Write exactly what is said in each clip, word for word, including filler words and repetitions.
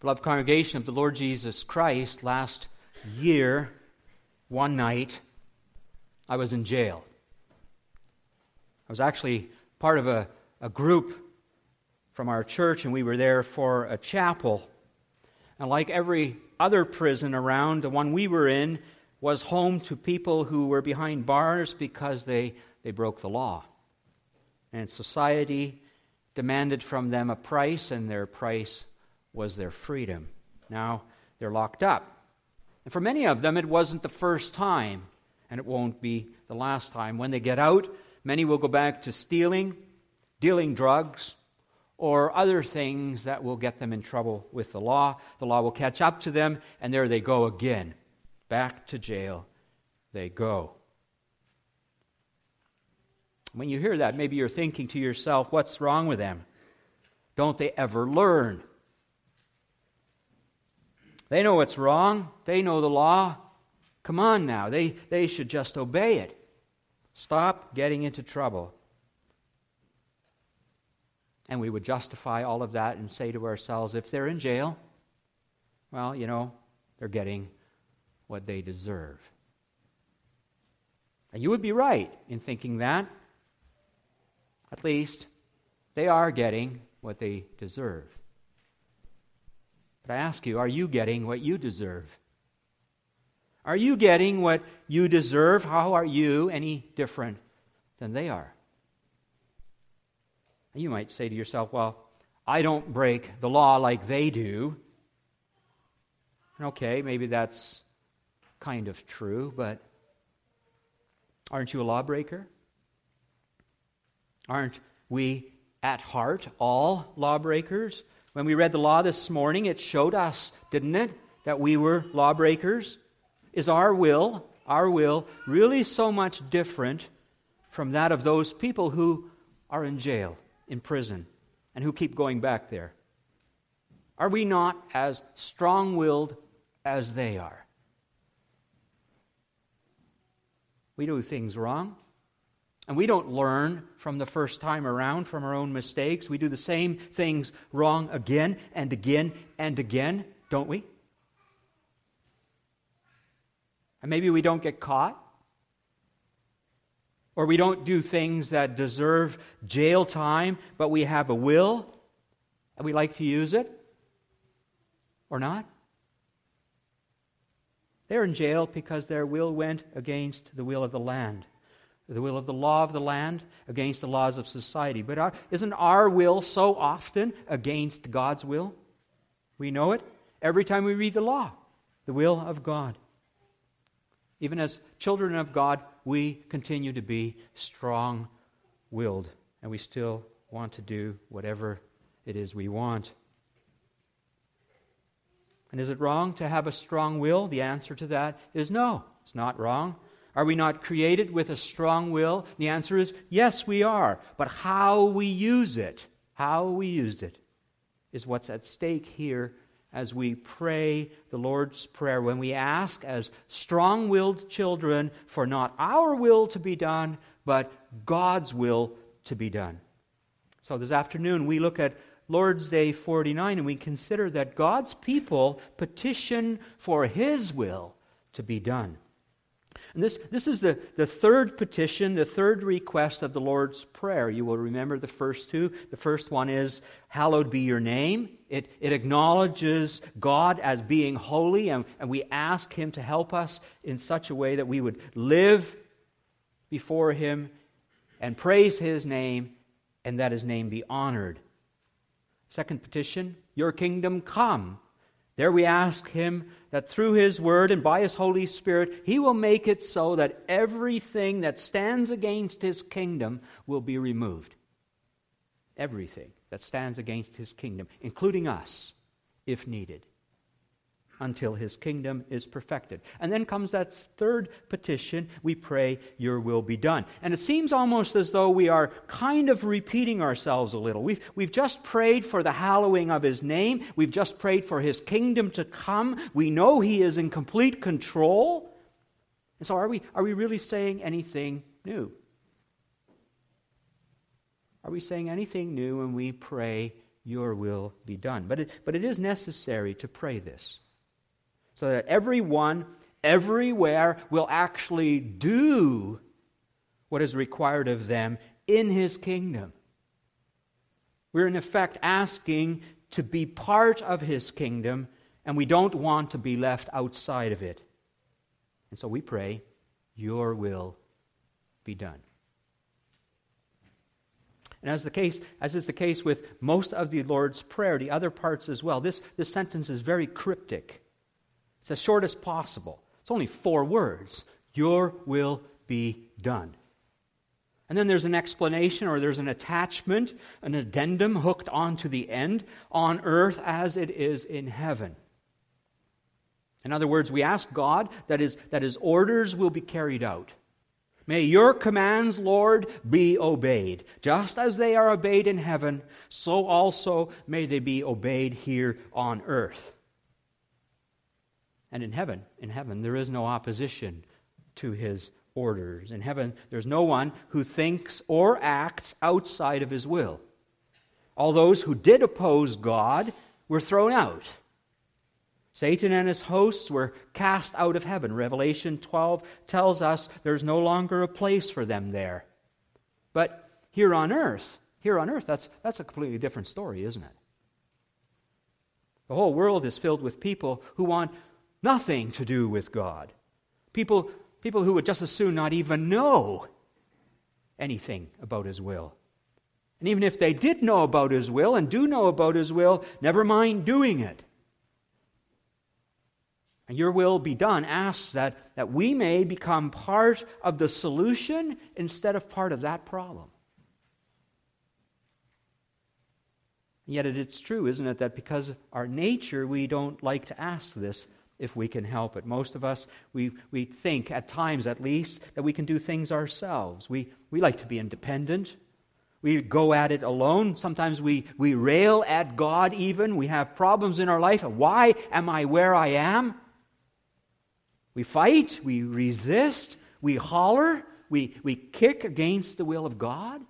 Beloved congregation of the Lord Jesus Christ, last year, one night, I was in jail. I was actually part of a, a group from our church, and we were there for a chapel. And like every other prison around, the one we were in was home to people who were behind bars because they, they broke the law. And society demanded from them a price, and their price was their freedom. Now they're locked up. And for many of them, it wasn't the first time, and it won't be the last time. When they get out, many will go back to stealing, dealing drugs, or other things that will get them in trouble with the law. The law will catch up to them, and there they go again. Back to jail they go. When you hear that, maybe you're thinking to yourself, what's wrong with them? Don't they ever learn? They know what's wrong. They know the law. Come on now. They, they should just obey it. Stop getting into trouble. And we would justify all of that and say to ourselves, if they're in jail, well, you know, they're getting what they deserve. And you would be right in thinking that. At least they are getting what they deserve. But I ask you, are you getting what you deserve? Are you getting what you deserve? How are you any different than they are? And you might say to yourself, well, I don't break the law like they do. And okay, maybe that's kind of true, but aren't you a lawbreaker? Aren't we at heart all lawbreakers? When we read the law this morning, it showed us, didn't it, that we were lawbreakers? Is our will, our will, really so much different from that of those people who are in jail, in prison, and who keep going back there? Are we not as strong-willed as they are? We do things wrong, and we don't learn from the first time around from our own mistakes. We do the same things wrong again and again and again, don't we? And maybe we don't get caught. Or we don't do things that deserve jail time, but we have a will, and we like to use it. Or not. They're in jail because their will went against the will of the land. The will of the law of the land against the laws of society. But our, isn't our will so often against God's will? We know it every time we read the law, the will of God. Even as children of God, we continue to be strong-willed, and we still want to do whatever it is we want. And is it wrong to have a strong will? The answer to that is no, it's not wrong. Are we not created with a strong will? The answer is yes, we are. But how we use it, how we use it, is what's at stake here as we pray the Lord's Prayer, when we ask as strong-willed children for not our will to be done, but God's will to be done. So this afternoon we look at Lord's Day forty-nine, and we consider that God's people petition for His will to be done. And this, this is the, the third petition, the third request of the Lord's Prayer. You will remember the first two. The first one is, hallowed be your name. It, it acknowledges God as being holy, and, and we ask Him to help us in such a way that we would live before Him and praise His name, and that His name be honored. Second petition, your kingdom come. There we ask Him that through His Word and by His Holy Spirit, He will make it so that everything that stands against His kingdom will be removed. Everything that stands against His kingdom, including us, if needed, until His kingdom is perfected. And then comes that third petition, we pray, your will be done. And it seems almost as though we are kind of repeating ourselves a little. We've, we've just prayed for the hallowing of His name. We've just prayed for His kingdom to come. We know He is in complete control. And so are we, are we really saying anything new? Are we saying anything new when we pray, your will be done. But it, but it is necessary to pray this, so that everyone, everywhere, will actually do what is required of them in His kingdom. We're in effect asking to be part of His kingdom, and we don't want to be left outside of it. And so we pray, your will be done. And as the case, as is the case with most of the Lord's Prayer, the other parts as well, this, this sentence is very cryptic. It's as short as possible. It's only four words. Your will be done. And then there's an explanation, or there's an attachment, an addendum hooked onto the end, on earth as it is in heaven. In other words, we ask God that His, that His orders will be carried out. May your commands, Lord, be obeyed. Just as they are obeyed in heaven, so also may they be obeyed here on earth. And in heaven, in heaven, there is no opposition to His orders. In heaven, there's no one who thinks or acts outside of His will. All those who did oppose God were thrown out. Satan and his hosts were cast out of heaven. Revelation twelve tells us there's no longer a place for them there. But here on earth, here on earth, that's, that's a completely different story, isn't it? The whole world is filled with people who want nothing to do with God. People People who would just as soon not even know anything about His will. And even if they did know about His will and do know about His will, never mind doing it. And your will be done asks that, that we may become part of the solution instead of part of that problem. And yet it's true, isn't it, that because of our nature we don't like to ask this if we can help it. Most of us, we we think, at times at least, that we can do things ourselves. We we like to be independent. We go at it alone. Sometimes we, we rail at God even. We have problems in our life. Why am I where I am? We fight. We resist. We holler. We, we kick against the will of God.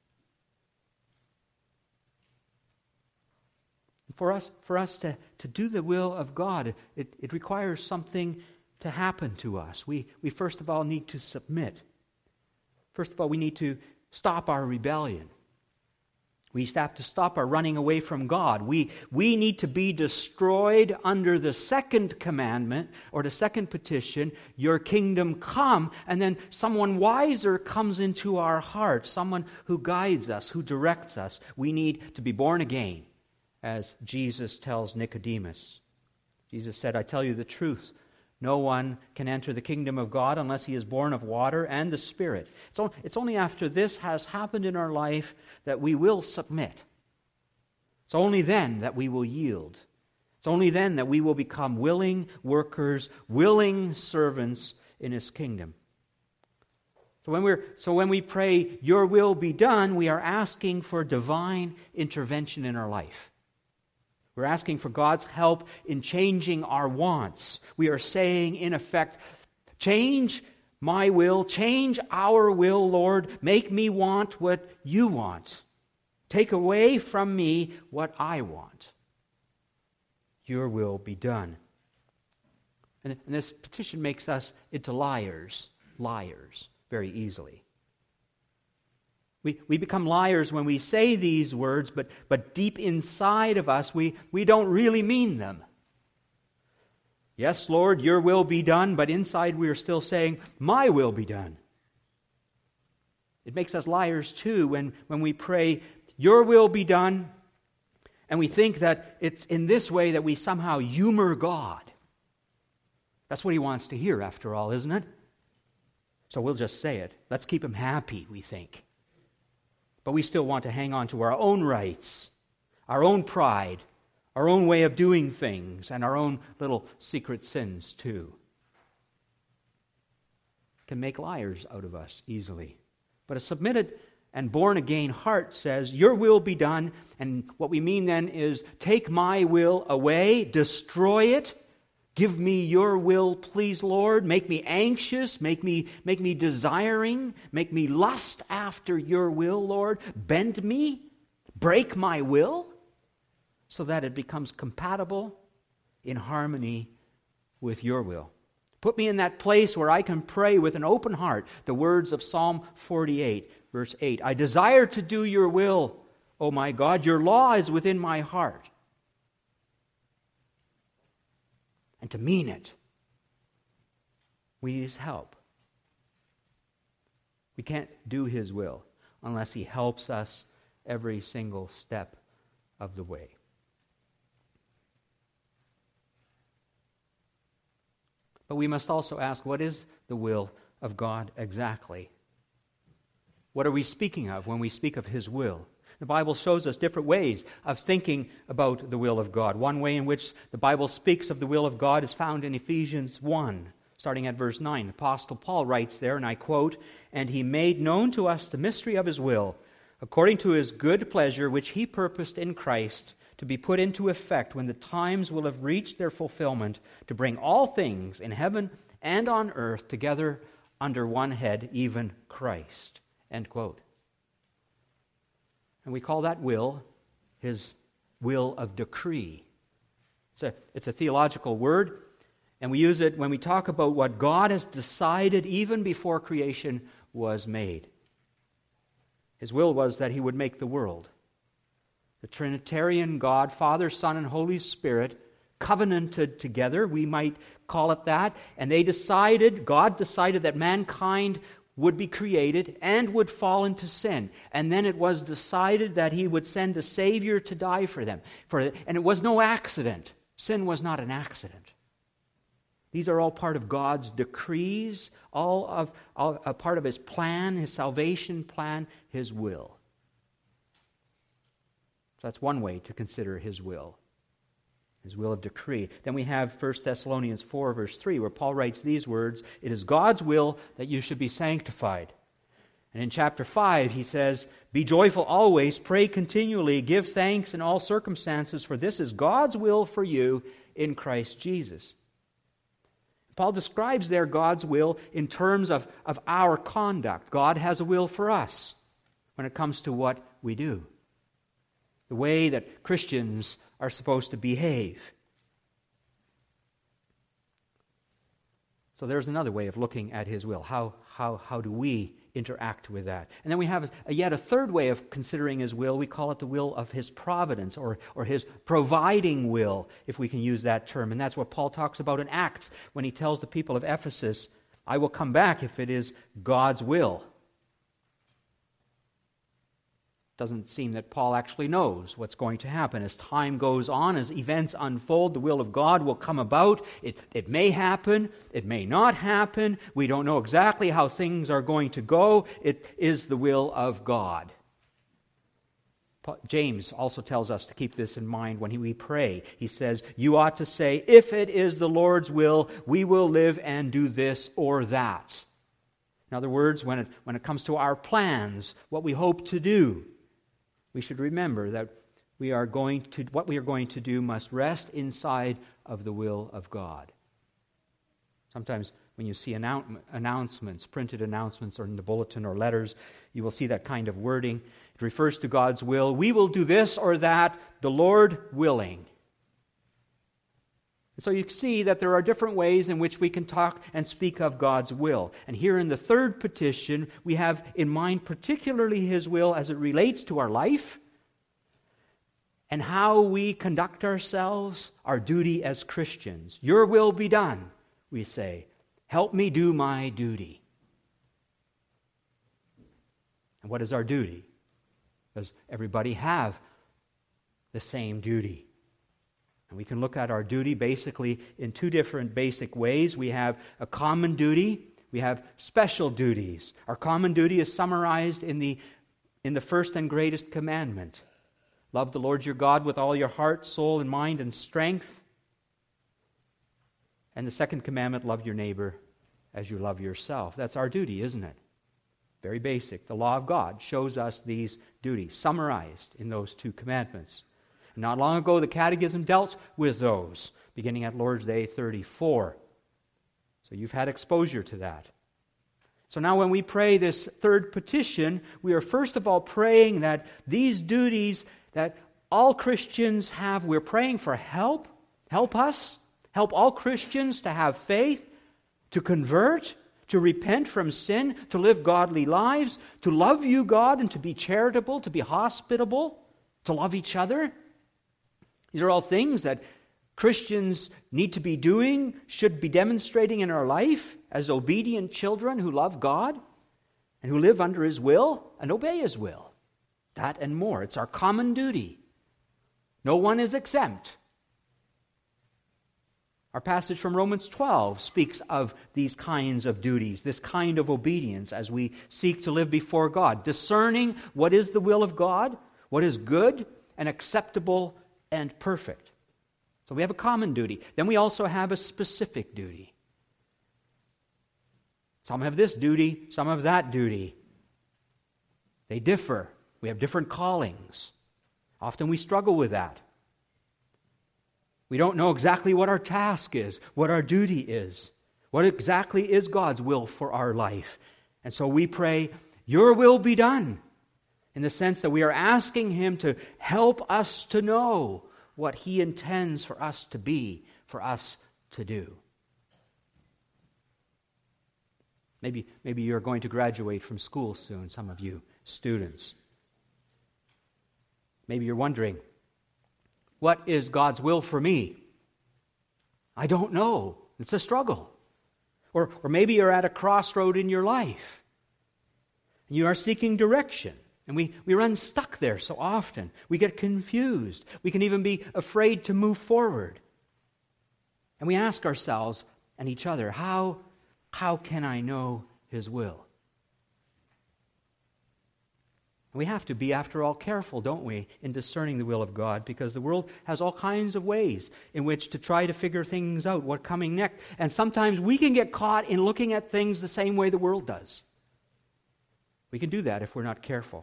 For us, for us to, to do the will of God, it, it requires something to happen to us. We, we first of all need to submit. First of all, we need to stop our rebellion. We have to stop our running away from God. We, we need to be destroyed under the second commandment, or the second petition, your kingdom come, and then someone wiser comes into our heart, someone who guides us, who directs us. We need to be born again, as Jesus tells Nicodemus. Jesus said, I tell you the truth, no one can enter the kingdom of God unless he is born of water and the Spirit. It's only, it's only after this has happened in our life that we will submit. It's only then that we will yield. It's only then that we will become willing workers, willing servants in His kingdom. So when, we're, so when we pray, your will be done, we are asking for divine intervention in our life. We're asking for God's help in changing our wants. We are saying, in effect, change my will, change our will, Lord. Make me want what you want. Take away from me what I want. Your will be done. And, and this petition makes us into liars, liars, very easily. We, we become liars when we say these words, but, but deep inside of us, we, we don't really mean them. Yes, Lord, your will be done, but inside we are still saying, my will be done. It makes us liars too when, when we pray, your will be done, and we think that it's in this way that we somehow humor God. That's what He wants to hear, after all, isn't it? So we'll just say it. Let's keep Him happy, we think. But we still want to hang on to our own rights, our own pride, our own way of doing things, and our own little secret sins too. Can make liars out of us easily. But a submitted and born-again heart says, your will be done, and what we mean then is, take my will away, destroy it, give me your will, please, Lord. Make me anxious, make me, make me desiring, make me lust after your will, Lord. Bend me, break my will, so that it becomes compatible in harmony with your will. Put me in that place where I can pray with an open heart the words of Psalm forty-eight, verse eight. I desire to do your will, O my God. Your law is within my heart. And to mean it, we need His help. We can't do His will unless He helps us every single step of the way. But we must also ask, what is the will of God exactly? What are we speaking of when we speak of His will? The Bible shows us different ways of thinking about the will of God. One way in which the Bible speaks of the will of God is found in Ephesians one, starting at verse nine. Apostle Paul writes there, and I quote, "And He made known to us the mystery of His will, according to His good pleasure, which He purposed in Christ, to be put into effect when the times will have reached their fulfillment, to bring all things in heaven and on earth together under one head, even Christ." End quote. And we call that will His will of decree. It's a, it's a theological word, and we use it when we talk about what God has decided even before creation was made. His will was that He would make the world. The Trinitarian God, Father, Son, and Holy Spirit, covenanted together, we might call it that, and they decided, God decided that mankind would be created and would fall into sin. And then it was decided that He would send a Savior to die for them. For, and it was no accident. Sin was not an accident. These are all part of God's decrees, all of all, a part of His plan, His salvation plan, His will. So that's one way to consider His will. His will of decree. Then we have First Thessalonians four, verse three, where Paul writes these words, "It is God's will that you should be sanctified." And in chapter five, he says, "Be joyful always, pray continually, give thanks in all circumstances, for this is God's will for you in Christ Jesus." Paul describes there God's will in terms of, of our conduct. God has a will for us when it comes to what we do. The way that Christians are supposed to behave. So there's another way of looking at His will. How, how, how do we interact with that? And then we have a, yet a third way of considering His will. We call it the will of His providence, or, or His providing will, if we can use that term. And that's what Paul talks about in Acts when he tells the people of Ephesus, "I will come back if it is God's will." Doesn't seem that Paul actually knows what's going to happen. As time goes on, as events unfold, the will of God will come about. It, it may happen. It may not happen. We don't know exactly how things are going to go. It is the will of God. James also tells us to keep this in mind when we pray. He says, "You ought to say, if it is the Lord's will, we will live and do this or that." In other words, when it, when it comes to our plans, what we hope to do, we should remember that we are going to what we are going to do must rest inside of the will of God. Sometimes when you see annou- announcements, printed announcements, or in the bulletin or letters, you will see that kind of wording. It refers to God's will. We will do this or that, the Lord willing. And so you see that there are different ways in which we can talk and speak of God's will. And here in the third petition, we have in mind particularly His will as it relates to our life and how we conduct ourselves, our duty as Christians. Your will be done, we say. Help me do my duty. And what is our duty? Does everybody have the same duty? And we can look at our duty basically in two different basic ways. We have a common duty. We have special duties. Our common duty is summarized in the, in the first and greatest commandment. Love the Lord your God with all your heart, soul, and mind and strength. And the second commandment, love your neighbor as you love yourself. That's our duty, isn't it? Very basic. The law of God shows us these duties, summarized in those two commandments. Not long ago, the Catechism dealt with those, beginning at Lord's Day thirty-four. So you've had exposure to that. So now when we pray this third petition, we are first of all praying that these duties that all Christians have, we're praying for help. Help us. Help all Christians to have faith, to convert, to repent from sin, to live godly lives, to love you, God, and to be charitable, to be hospitable, to love each other. These are all things that Christians need to be doing, should be demonstrating in our life as obedient children who love God and who live under His will and obey His will. That and more. It's our common duty. No one is exempt. Our passage from Romans twelve speaks of these kinds of duties, this kind of obedience as we seek to live before God, discerning what is the will of God, what is good and acceptable and perfect. So we have a common duty. Then we also have a specific duty. Some have this duty, some have that duty. They differ. We have different callings. Often we struggle with that. We don't know exactly what our task is, what our duty is, what exactly is God's will for our life. And so we pray, your will be done, in the sense that we are asking Him to help us to know what He intends for us to be, for us to do. Maybe, maybe you're going to graduate from school soon, some of you students. Maybe you're wondering, what is God's will for me? I don't know. It's a struggle. Or, or maybe you're at a crossroad in your life, and you are seeking direction. And we, we run stuck there so often. We get confused. We can even be afraid to move forward. And we ask ourselves and each other, how, how can I know His will? And we have to be, after all, careful, don't we, in discerning the will of God, because the world has all kinds of ways in which to try to figure things out, what's coming next. And sometimes we can get caught in looking at things the same way the world does. We can do that if we're not careful.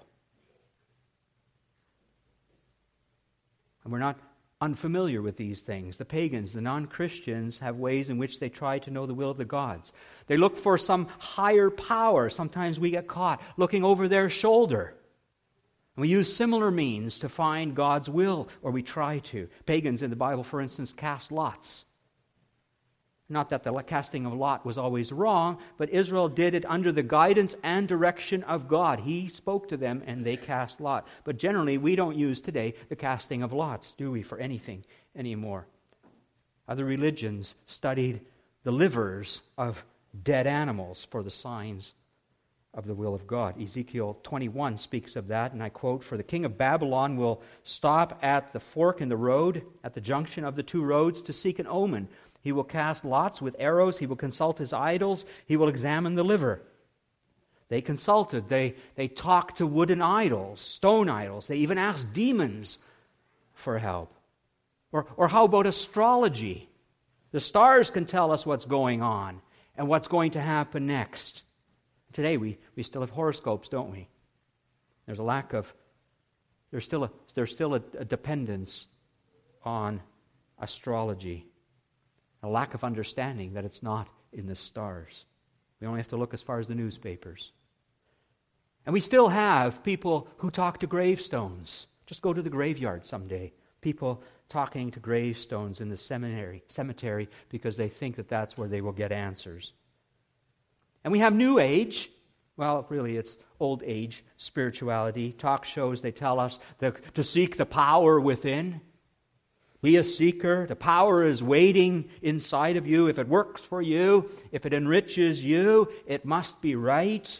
And we're not unfamiliar with these things. The pagans, the non-Christians, have ways in which they try to know the will of the gods. They look for some higher power. Sometimes we get caught looking over their shoulder. And we use similar means to find God's will, or we try to. Pagans in the Bible, for instance, cast lots. Not that the casting of lot was always wrong, but Israel did it under the guidance and direction of God. He spoke to them and they cast lot. But generally, we don't use today the casting of lots, do we, for anything anymore? Other religions studied the livers of dead animals for the signs of the will of God. Ezekiel twenty-one speaks of that, and I quote, "For the king of Babylon will stop at the fork in the road, at the junction of the two roads, to seek an omen. He will cast lots with arrows. He will consult his idols. He will examine the liver." They consulted. They, they talked to wooden idols, stone idols. They even asked demons for help. Or, or how about astrology? The stars can tell us what's going on and what's going to happen next. Today we, we still have horoscopes, don't we? There's a lack of, there's still a, there's still a, a dependence on astrology. A lack of understanding that it's not in the stars. We only have to look as far as the newspapers. And we still have people who talk to gravestones. Just go to the graveyard someday. People talking to gravestones in the seminary, cemetery because they think that that's where they will get answers. And we have New Age. Well, really, it's old age spirituality. Talk shows, they tell us that to seek the power within. Be a seeker. The power is waiting inside of you. If it works for you, if it enriches you, it must be right.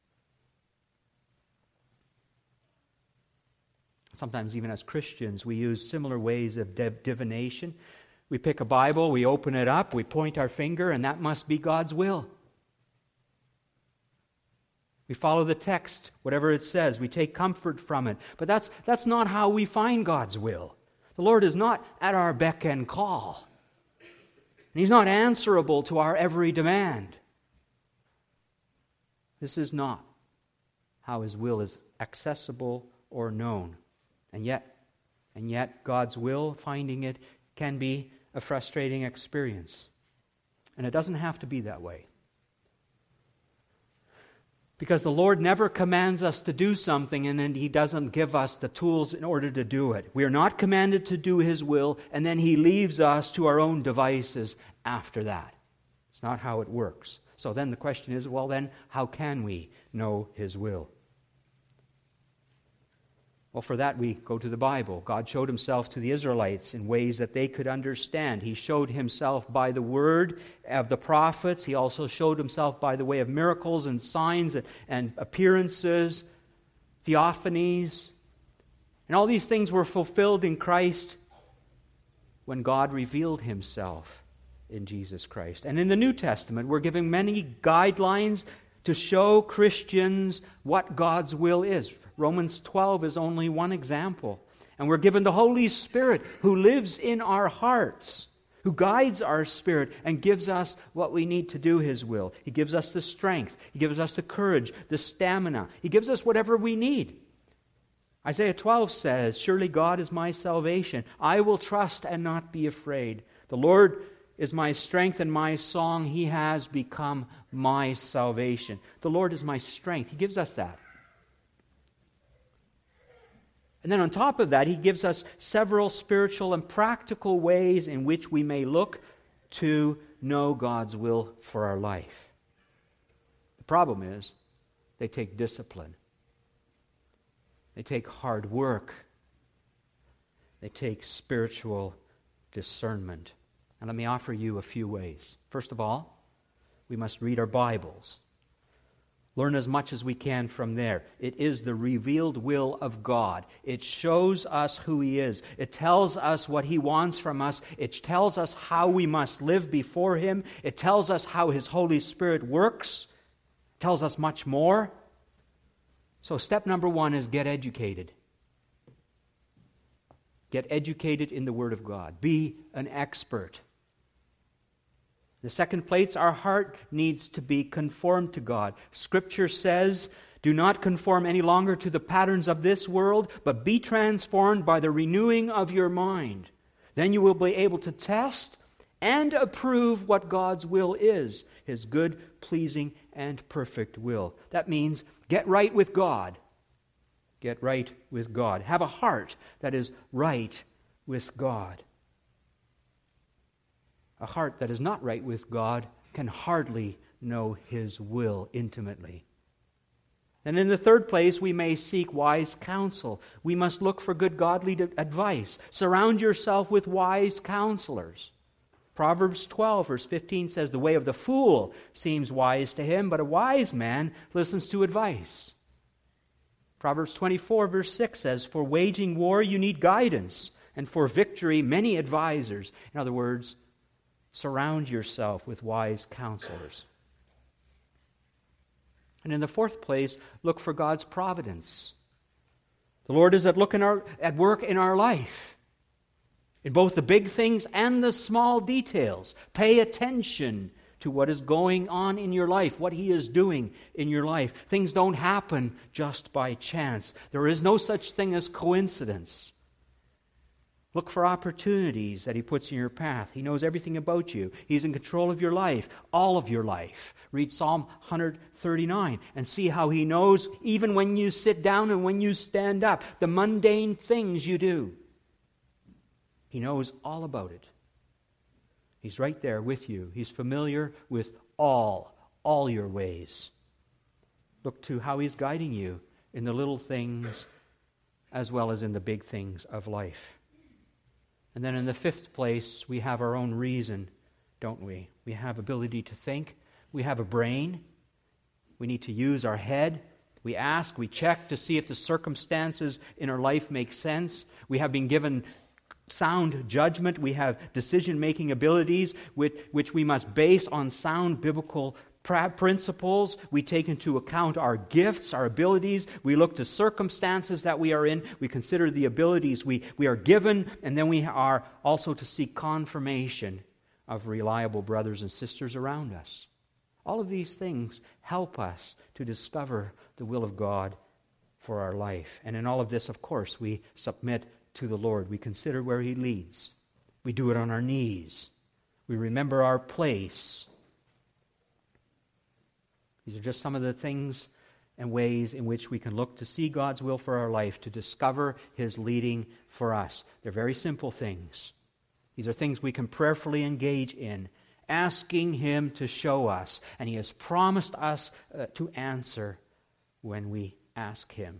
Sometimes even as Christians, we use similar ways of div- divination. We pick a Bible, we open it up, we point our finger, and that must be God's will. We follow the text, whatever it says. We take comfort from it. But that's, that's not how we find God's will. The Lord is not at our beck and call. And He's not answerable to our every demand. This is not how His will is accessible or known. And yet, and yet God's will, finding it, can be a frustrating experience. And it doesn't have to be that way. Because the Lord never commands us to do something and then He doesn't give us the tools in order to do it. We are not commanded to do His will and then He leaves us to our own devices after that. It's not how it works. So then the question is, well then, how can we know His will? Well, for that we go to the Bible. God showed Himself to the Israelites in ways that they could understand. He showed Himself by the word of the prophets. He also showed Himself by the way of miracles and signs and appearances, theophanies. And all these things were fulfilled in Christ when God revealed Himself in Jesus Christ. And in the New Testament, we're given many guidelines to show Christians what God's will is. Romans twelve is only one example. And we're given the Holy Spirit who lives in our hearts, who guides our spirit and gives us what we need to do His will. He gives us the strength. He gives us the courage, the stamina. He gives us whatever we need. Isaiah twelve says, "Surely God is my salvation. I will trust and not be afraid. The Lord is my strength and my song. He has become my salvation." The Lord is my strength. He gives us that. And then on top of that, He gives us several spiritual and practical ways in which we may look to know God's will for our life. The problem is, they take discipline. They take hard work. They take spiritual discernment. And let me offer you a few ways. First of all, we must read our Bibles. Learn as much as we can from there. It is the revealed will of God. It shows us who He is. It tells us what He wants from us. It tells us how we must live before Him. It tells us how His Holy Spirit works. It tells us much more. So step number one is get educated. Get educated in the Word of God. Be an expert. The second place, our heart needs to be conformed to God. Scripture says, "Do not conform any longer to the patterns of this world, but be transformed by the renewing of your mind. Then you will be able to test and approve what God's will is, His good, pleasing, and perfect will." That means get right with God. Get right with God. Have a heart that is right with God. A heart that is not right with God can hardly know His will intimately. And in the third place, we may seek wise counsel. We must look for good godly advice. Surround yourself with wise counselors. Proverbs twelve, verse fifteen says, "The way of the fool seems wise to him, but a wise man listens to advice." Proverbs twenty-four, verse six says, "For waging war you need guidance, and for victory many advisors." In other words, surround yourself with wise counselors. And in the fourth place, look for God's providence. The Lord is at, look in our, at work in our life, in both the big things and the small details. Pay attention to what is going on in your life, what He is doing in your life. Things don't happen just by chance. There is no such thing as coincidence. Look for opportunities that He puts in your path. He knows everything about you. He's in control of your life, all of your life. Read Psalm one thirty-nine and see how He knows even when you sit down and when you stand up, the mundane things you do. He knows all about it. He's right there with you. He's familiar with all, all your ways. Look to how He's guiding you in the little things as well as in the big things of life. And then in the fifth place, we have our own reason, don't we? We have ability to think. We have a brain. We need to use our head. We ask, we check to see if the circumstances in our life make sense. We have been given sound judgment. We have decision-making abilities which, which we must base on sound biblical principles. We take into account our gifts, our abilities. We look to circumstances that we are in. We consider the abilities we, we are given, and then we are also to seek confirmation of reliable brothers and sisters around us. All of these things help us to discover the will of God for our life. And in all of this, of course, we submit to the Lord. We consider where He leads. We do it on our knees. We remember our place. These are just some of the things and ways in which we can look to see God's will for our life, to discover His leading for us. They're very simple things. These are things we can prayerfully engage in, asking Him to show us. And He has promised us uh, to answer when we ask Him.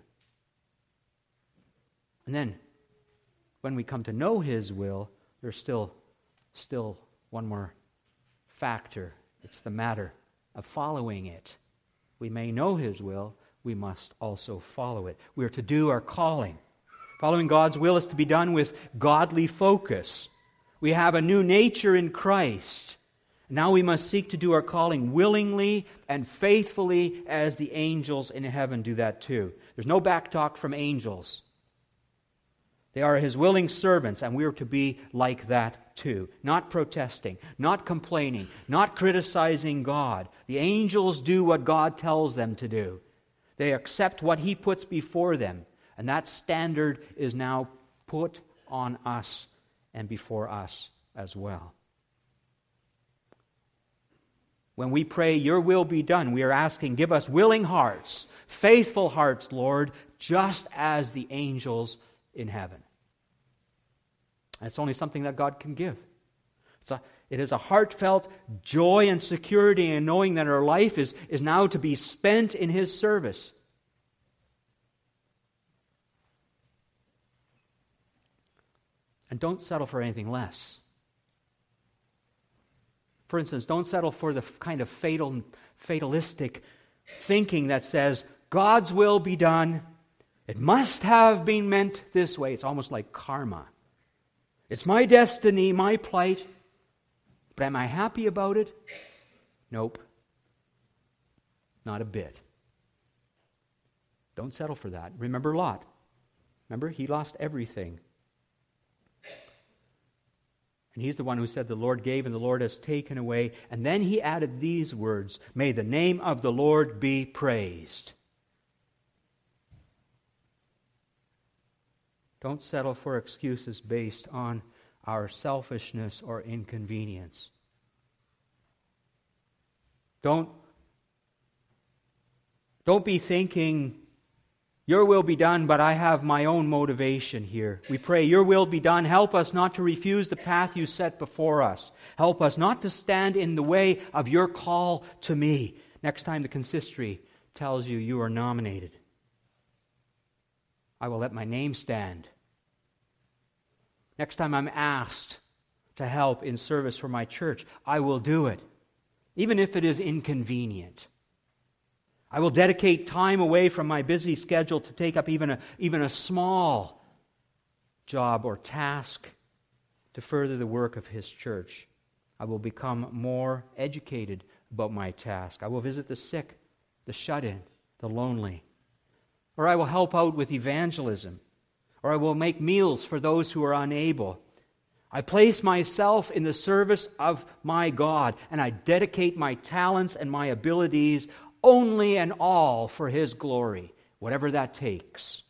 And then, when we come to know His will, there's still, still one more factor. It's the matter of following it. We may know His will, we must also follow it. We are to do our calling. Following God's will is to be done with godly focus. We have a new nature in Christ. Now we must seek to do our calling willingly and faithfully as the angels in heaven do that too. There's no backtalk from angels. They are His willing servants, and we are to be like that too. Not protesting, not complaining, not criticizing God. The angels do what God tells them to do. They accept what He puts before them, and that standard is now put on us and before us as well. When we pray, "Your will be done," we are asking, give us willing hearts, faithful hearts, Lord, just as the angels in heaven. And it's only something that God can give. It's a, it is a heartfelt joy and security in knowing that our life is, is now to be spent in His service. And don't settle for anything less. For instance, don't settle for the kind of fatal, fatalistic thinking that says, God's will be done. It must have been meant this way. It's almost like karma. It's my destiny, my plight. But am I happy about it? Nope. Not a bit. Don't settle for that. Remember Lot. Remember, he lost everything. And he's the one who said, the Lord gave and the Lord has taken away. And then he added these words, "May the name of the Lord be praised." Don't settle for excuses based on our selfishness or inconvenience. Don't, don't be thinking, "Your will be done, but I have my own motivation here." We pray, "Your will be done. Help us not to refuse the path You set before us. Help us not to stand in the way of Your call to me." Next time the consistory tells you you are nominated, I will let my name stand. Next time I'm asked to help in service for my church, I will do it, even if it is inconvenient. I will dedicate time away from my busy schedule to take up even a, even a small job or task to further the work of His church. I will become more educated about my task. I will visit the sick, the shut-in, the lonely. Or I will help out with evangelism. Or I will make meals for those who are unable. I place myself in the service of my God, and I dedicate my talents and my abilities only and all for His glory, whatever that takes.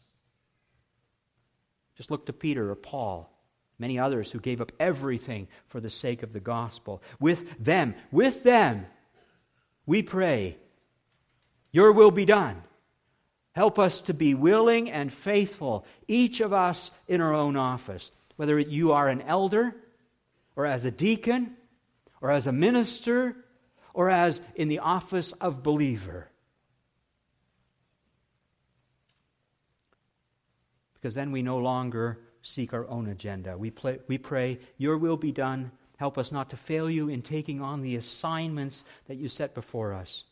Just look to Peter or Paul, many others who gave up everything for the sake of the gospel. With them, with them, we pray, "Your will be done." Help us to be willing and faithful, each of us in our own office, whether you are an elder, or as a deacon, or as a minister, or as in the office of believer. Because then we no longer seek our own agenda. We, play, we pray, "Your will be done." Help us not to fail You in taking on the assignments that You set before us.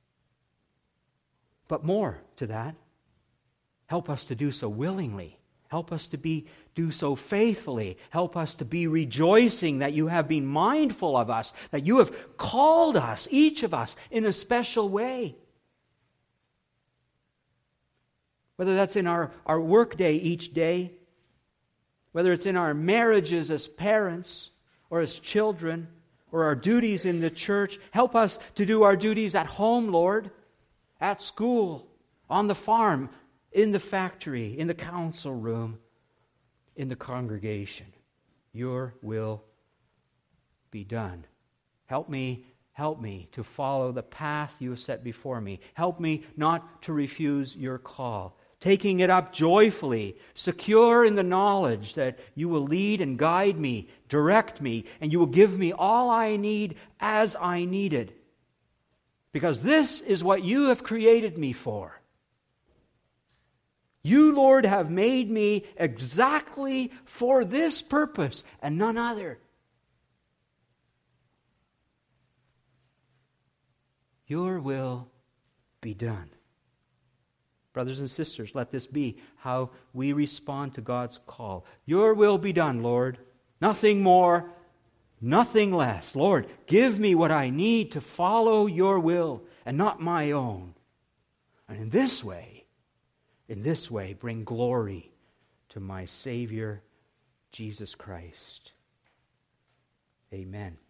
But more to that, help us to do so willingly. Help us to be do so faithfully. Help us to be rejoicing that You have been mindful of us, that You have called us, each of us, in a special way. Whether that's in our, our workday each day, whether it's in our marriages as parents or as children, or our duties in the church, help us to do our duties at home, Lord, at school, on the farm, in the factory, in the council room, in the congregation. Your will be done. Help me Help me to follow the path you have set before me. Help me not to refuse your call, taking it up joyfully, secure in the knowledge that you will lead and guide me, direct me, and you will give me all I need as I need it. Because this is what you have created me for. You, Lord, have made me exactly for this purpose and none other. Your will be done. Brothers and sisters, let this be how we respond to God's call. Your will be done, Lord. Nothing more, nothing less. Lord, give me what I need to follow your will and not my own. And in this way, in this way, bring glory to my Savior, Jesus Christ. Amen.